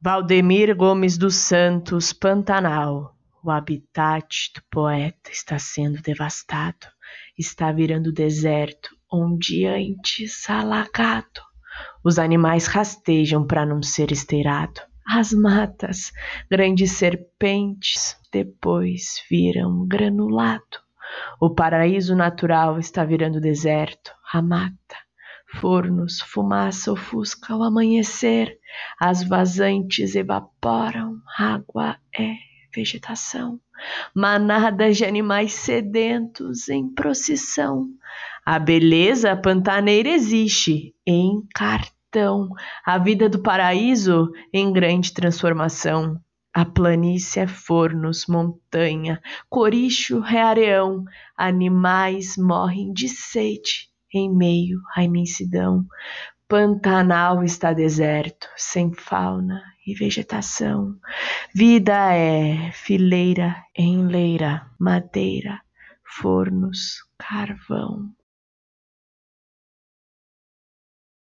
Valdemir Gomes dos Santos, Pantanal. O habitat do poeta está sendo devastado, está virando deserto, onde antes alagado. Os animais rastejam para não ser esteirado. As matas, grandes serpentes, depois viram granulado. O paraíso natural está virando deserto, a mata, fornos, fumaça ofusca ao amanhecer, as vazantes evaporam, água é vegetação, manadas de animais sedentos em procissão. A beleza pantaneira existe em cartão, a vida do paraíso em grande transformação. A planície é fornos, montanha, coricho é areão, animais morrem de sede em meio à imensidão. Pantanal está deserto, sem fauna e vegetação. Vida é fileira em leira, madeira, fornos, carvão.